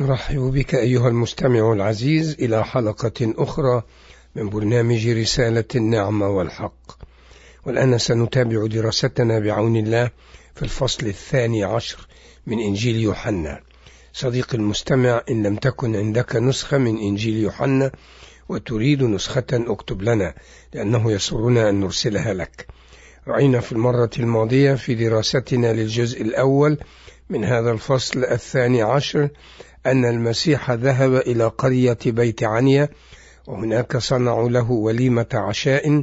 نرحب بك أيها المستمع العزيز إلى حلقة أخرى من برنامج رسالة النعمة والحق. والآن سنتابع دراستنا بعون الله في الفصل 12 من إنجيل يوحنا. صديقي المستمع، إن لم تكن عندك نسخة من إنجيل يوحنا وتريد نسخة اكتب لنا، لأنه يسرنا أن نرسلها لك. رأينا في المرة الماضية في دراستنا للجزء الأول من هذا الفصل 12 أن المسيح ذهب إلى قرية بيت عنيا، وهناك صنعوا له وليمة عشاء،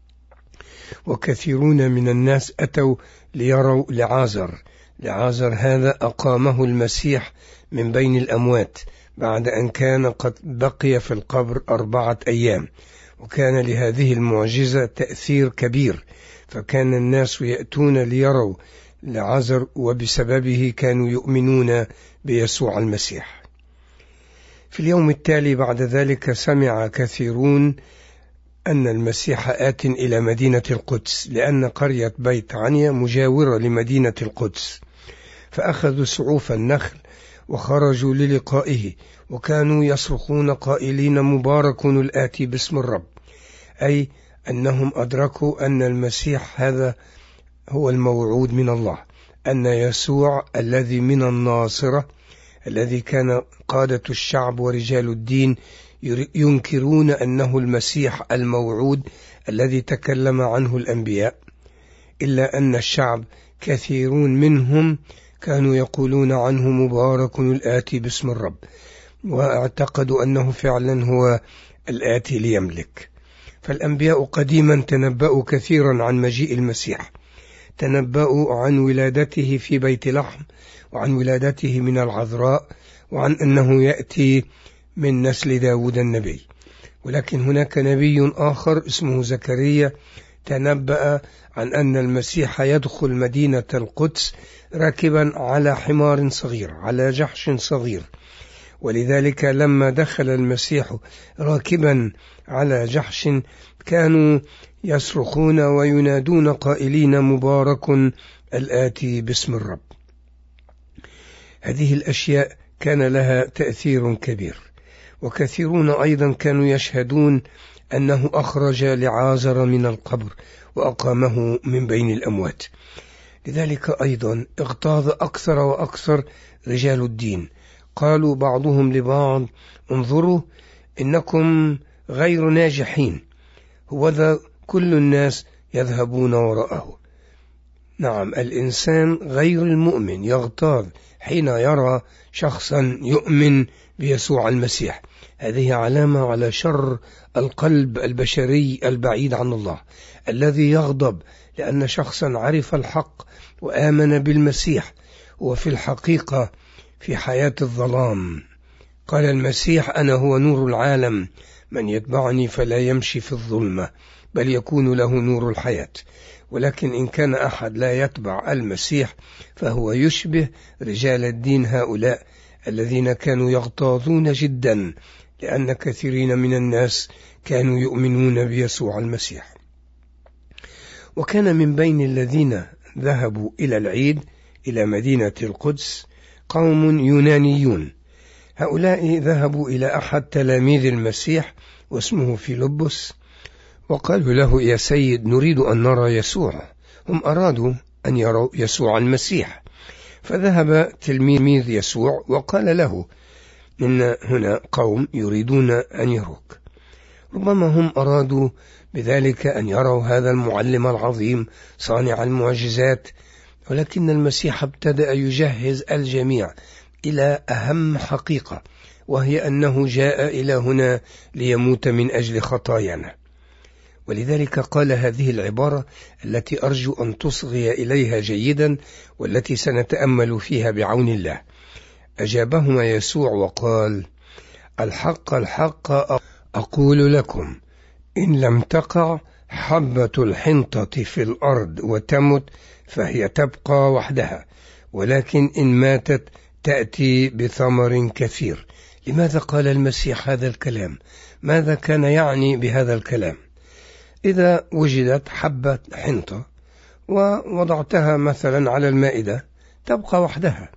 وكثيرون من الناس أتوا ليروا لعازر هذا أقامه المسيح من بين الأموات بعد أن كان قد بقي في القبر 4 أيام، وكان لهذه المعجزة تأثير كبير، فكان الناس يأتون ليروا لعازر، وبسببه كانوا يؤمنون بيسوع المسيح. في اليوم التالي بعد ذلك سمع كثيرون أن المسيح آت إلى مدينة القدس، لأن قرية بيت عنيا مجاورة لمدينة القدس، فأخذوا سعوف النخل وخرجوا للقائه، وكانوا يصرخون قائلين: مبارك الآتي باسم الرب، أي أنهم أدركوا أن المسيح هذا هو الموعود من الله، أن يسوع الذي من الناصرة، الذي كان قادة الشعب ورجال الدين ينكرون أنه المسيح الموعود الذي تكلم عنه الأنبياء، إلا أن الشعب كثيرون منهم كانوا يقولون عنه مبارك الآتي باسم الرب، واعتقدوا أنه فعلا هو الآتي ليملك. فالأنبياء قديما تنبأوا كثيرا عن مجيء المسيح، تنبأوا عن ولادته في بيت لحم، وعن ولادته من العذراء، وعن أنه يأتي من نسل داود النبي. ولكن هناك نبي آخر اسمه زكريا تنبأ عن أن المسيح يدخل مدينة القدس راكبا على حمار صغير، على جحش صغير، ولذلك لما دخل المسيح راكبا على جحش كانوا يصرخون وينادون قائلين: مبارك الآتي باسم الرب. هذه الأشياء كان لها تأثير كبير، وكثيرون أيضا كانوا يشهدون أنه أخرج لعازر من القبر وأقامه من بين الأموات. لذلك أيضا اغتاظ أكثر وأكثر رجال الدين، قالوا بعضهم لبعض: انظروا إنكم غير ناجحين، هوذا كل الناس يذهبون وراءه. نعم، الإنسان غير المؤمن يغتاظ حين يرى شخصا يؤمن بيسوع المسيح. هذه علامة على شر القلب البشري البعيد عن الله، الذي يغضب لأن شخصا عرف الحق وآمن بالمسيح وفي الحقيقة في حياة الظلام. قال المسيح: أنا هو نور العالم، من يتبعني فلا يمشي في الظلمة بل يكون له نور الحياة. ولكن إن كان أحد لا يتبع المسيح فهو يشبه رجال الدين هؤلاء الذين كانوا يغتاظون جدا لأن كثيرين من الناس كانوا يؤمنون بيسوع المسيح. وكان من بين الذين ذهبوا إلى العيد إلى مدينة القدس قوم يونانيون. هؤلاء ذهبوا إلى أحد تلاميذ المسيح واسمه فيلبس، وقالوا له: يا سيد، نريد أن نرى يسوع. هم أرادوا أن يروا يسوع المسيح، فذهب تلميذ يسوع وقال له: إن هنا قوم يريدون أن يروك. ربما هم أرادوا بذلك أن يروا هذا المعلم العظيم صانع المعجزات، ولكن المسيح ابتدأ يجهز الجميع إلى أهم حقيقة، وهي أنه جاء إلى هنا ليموت من أجل خطايانا. ولذلك قال هذه العبارة التي أرجو أن تصغي إليها جيدا، والتي سنتأمل فيها بعون الله. أجابهما يسوع وقال: الحق الحق أقول لكم، إن لم تقع حبة الحنطة في الأرض وتمت فهي تبقى وحدها، ولكن إن ماتت تأتي بثمر كثير. لماذا قال المسيح هذا الكلام؟ ماذا كان يعني بهذا الكلام؟ إذا وجدت حبة حنطة ووضعتها مثلا على المائدة تبقى وحدها،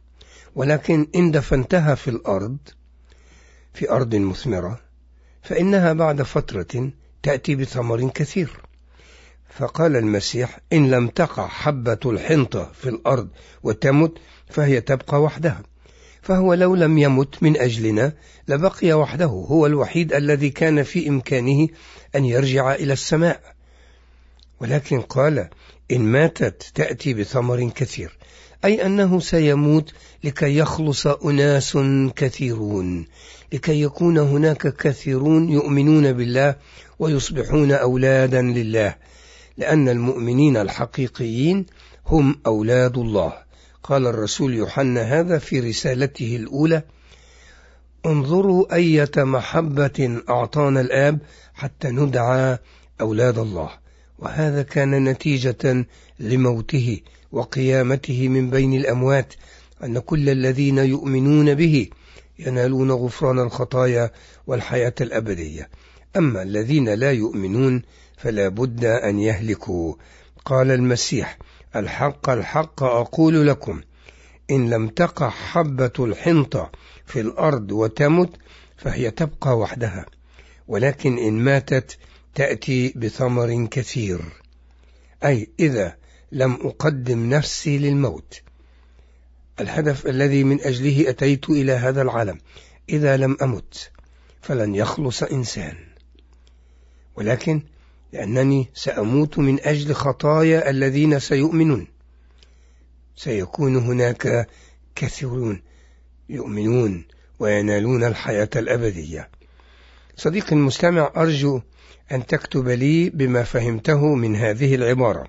ولكن إن دفنتها في أرض مثمرة فإنها بعد فترة تأتي بثمر كثير. فقال المسيح: إن لم تقع حبة الحنطة في الأرض وتمت فهي تبقى وحدها. فهو لو لم يمت من أجلنا لبقي وحده، هو الوحيد الذي كان في إمكانه أن يرجع إلى السماء. ولكن قال: إن ماتت تأتي بثمر كثير، أي أنه سيموت لكي يخلص أناس كثيرون، لكي يكون هناك كثيرون يؤمنون بالله ويصبحون أولادا لله، لأن المؤمنين الحقيقيين هم أولاد الله. قال الرسول يوحنا هذا في رسالته الأولى: انظروا أية محبة أعطانا الآب حتى ندعى أولاد الله. وهذا كان نتيجة لموته وقيامته من بين الأموات، أن كل الذين يؤمنون به ينالون غفران الخطايا والحياة الأبدية، أما الذين لا يؤمنون فلا بد أن يهلكوا. قال المسيح: الحق الحق أقول لكم، إن لم تقع حبة الحنطة في الأرض وتمت فهي تبقى وحدها، ولكن إن ماتت تأتي بثمر كثير. أي إذا لم أقدم نفسي للموت، الهدف الذي من أجله أتيت إلى هذا العالم، إذا لم أمت فلن يخلص إنسان، ولكن لأنني سأموت من أجل خطايا الذين سيؤمنون، سيكون هناك كثيرون يؤمنون وينالون الحياة الأبدية. صديقي المستمع، أرجو أن تكتب لي بما فهمته من هذه العبارة: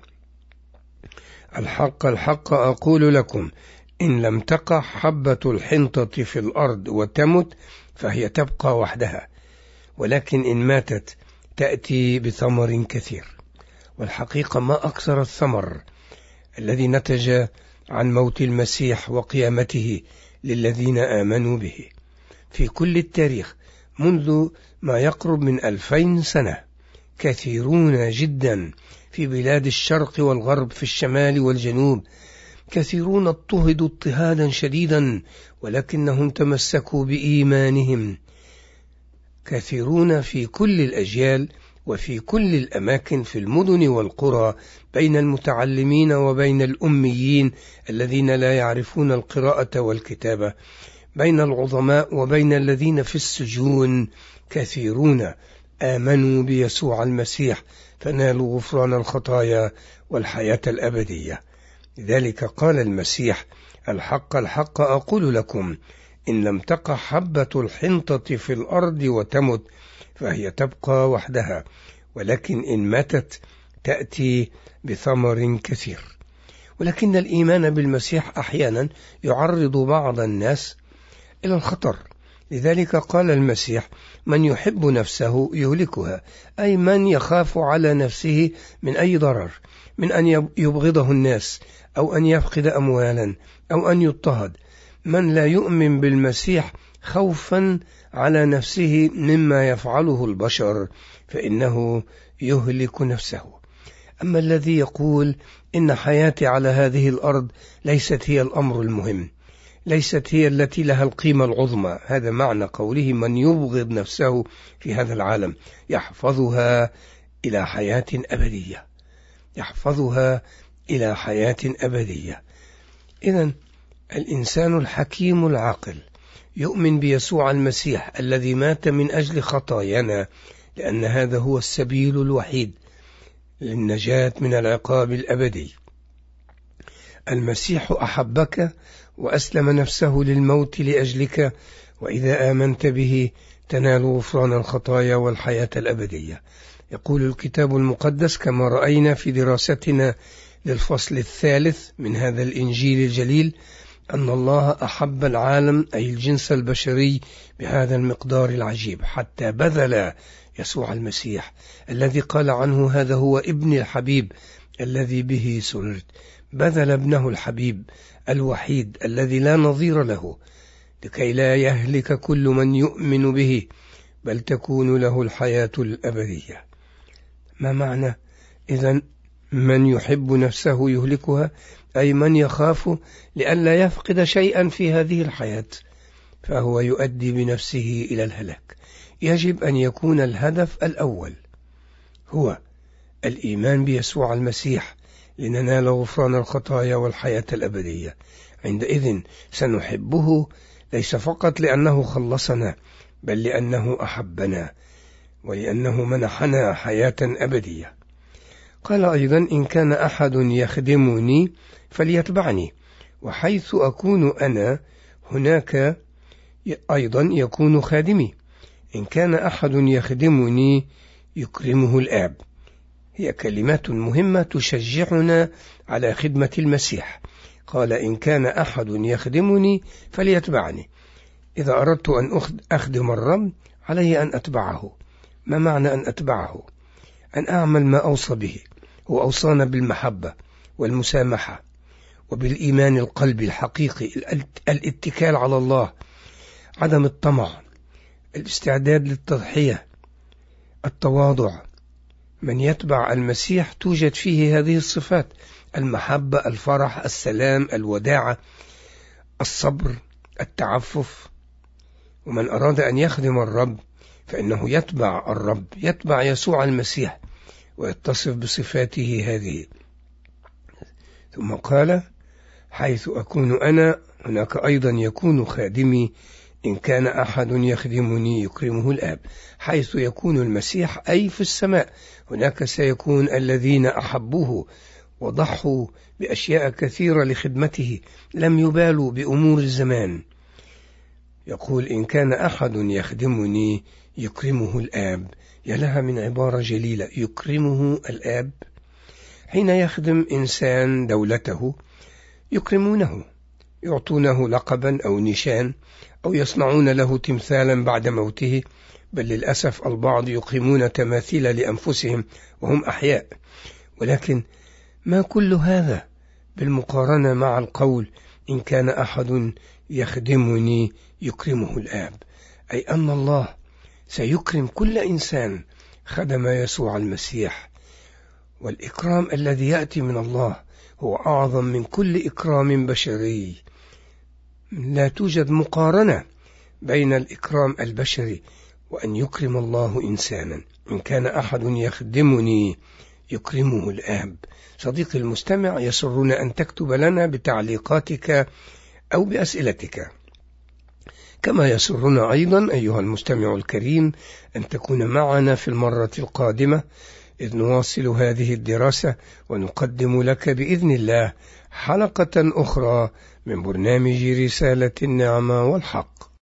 الحق الحق أقول لكم، إن لم تقع حبة الحنطة في الأرض وتمت فهي تبقى وحدها، ولكن إن ماتت تأتي بثمر كثير. والحقيقة ما أكثر الثمر الذي نتج عن موت المسيح وقيامته للذين آمنوا به. في كل التاريخ منذ ما يقرب من 2000 سنة كثيرون جدا في بلاد الشرق والغرب، في الشمال والجنوب، كثيرون اضطهدوا اضطهادا شديدا ولكنهم تمسكوا بإيمانهم. كثيرون في كل الأجيال وفي كل الأماكن، في المدن والقرى، بين المتعلمين وبين الأميين الذين لا يعرفون القراءة والكتابة، بين العظماء وبين الذين في السجون، كثيرون آمنوا بيسوع المسيح فنالوا غفران الخطايا والحياة الأبدية. لذلك قال المسيح: الحق الحق أقول لكم، إن لم تقع حبة الحنطة في الأرض وتمت فهي تبقى وحدها، ولكن إن ماتت تأتي بثمر كثير. ولكن الإيمان بالمسيح أحيانا يعرض بعض الناس إلى الخطر. لذلك قال المسيح: من يحب نفسه يهلكها، أي من يخاف على نفسه من أي ضرر، من أن يبغضه الناس أو أن يفقد أموالا أو أن يضطهد. من لا يؤمن بالمسيح خوفا على نفسه مما يفعله البشر فإنه يهلك نفسه. أما الذي يقول إن حياتي على هذه الأرض ليست هي الأمر المهم، ليست هي التي لها القيمة العظمى، هذا معنى قوله: من يبغض نفسه في هذا العالم يحفظها إلى حياة أبدية، يحفظها إلى حياة أبدية. إذن الإنسان الحكيم العاقل يؤمن بيسوع المسيح الذي مات من أجل خطايانا، لأن هذا هو السبيل الوحيد للنجاة من العقاب الأبدي. المسيح أحبك وأسلم نفسه للموت لأجلك، وإذا آمنت به تنال غفران الخطايا والحياة الأبدية. يقول الكتاب المقدس كما رأينا في دراستنا للفصل 3 من هذا الإنجيل الجليل: أن الله أحب العالم، أي الجنس البشري، بهذا المقدار العجيب حتى بذل يسوع المسيح الذي قال عنه: هذا هو ابن الحبيب الذي به سررت. بذل ابنه الحبيب الوحيد الذي لا نظير له، لكي لا يهلك كل من يؤمن به، بل تكون له الحياة الأبدية. ما معنى إذن من يحب نفسه يهلكها؟ أي من يخاف لئلا يفقد شيئا في هذه الحياة فهو يؤدي بنفسه إلى الهلاك. يجب أن يكون الهدف الأول هو الإيمان بيسوع المسيح لننال غفران الخطايا والحياة الأبدية. عندئذ سنحبه ليس فقط لأنه خلصنا بل لأنه أحبنا ولأنه منحنا حياة أبدية. قال أيضا إن كان أحد يخدمني فليتبعني، وحيث أكون أنا هناك أيضا يكون خادمي. إن كان أحد يخدمني يكرمه الآب. هي كلمات مهمة تشجعنا على خدمة المسيح. قال إن كان أحد يخدمني فليتبعني. إذا أردت أن أخدم الرب علي أن أتبعه. ما معنى أن أتبعه؟ أن أعمل ما أوصى به. هو أوصانا بالمحبة والمسامحة وبالإيمان القلبي الحقيقي، الاتكال على الله، عدم الطمع، الاستعداد للتضحية، التواضع. من يتبع المسيح توجد فيه هذه الصفات: المحبة، الفرح، السلام، الوداعة، الصبر، التعفف. ومن أراد أن يخدم الرب فإنه يتبع الرب، يتبع يسوع المسيح ويتصف بصفاته هذه. ثم قال حيث أكون أنا هناك أيضا يكون خادمي. إن كان أحد يخدمني يكرمه الآب. حيث يكون المسيح أي في السماء هناك سيكون الذين أحبوه وضحوا بأشياء كثيرة لخدمته، لم يبالوا بأمور الزمان. يقول إن كان أحد يخدمني يكرمه الآب. يا لها من عبارة جليلة، يكرمه الآب. حين يخدم إنسان دولته يكرمونه، يعطونه لقبا أو نشان أو يصنعون له تمثالا بعد موته، بل للأسف البعض يقيمون تماثيل لأنفسهم وهم أحياء. ولكن ما كل هذا بالمقارنة مع القول إن كان أحد يخدمني يكرمه الآب، أي أن الله سيكرم كل إنسان خدم يسوع المسيح. والإكرام الذي يأتي من الله هو أعظم من كل إكرام بشري. لا توجد مقارنة بين الإكرام البشري وأن يكرم الله إنسانا. إن كان أحد يخدمني يكرمه الآب. صديقي المستمع، يسرنا أن تكتب لنا بتعليقاتك أو بأسئلتك، كما يسرنا أيضا أيها المستمع الكريم أن تكون معنا في المرة القادمة إذ نواصل هذه الدراسة ونقدم لك بإذن الله حلقة أخرى من برنامج رسالة النعمة والحق.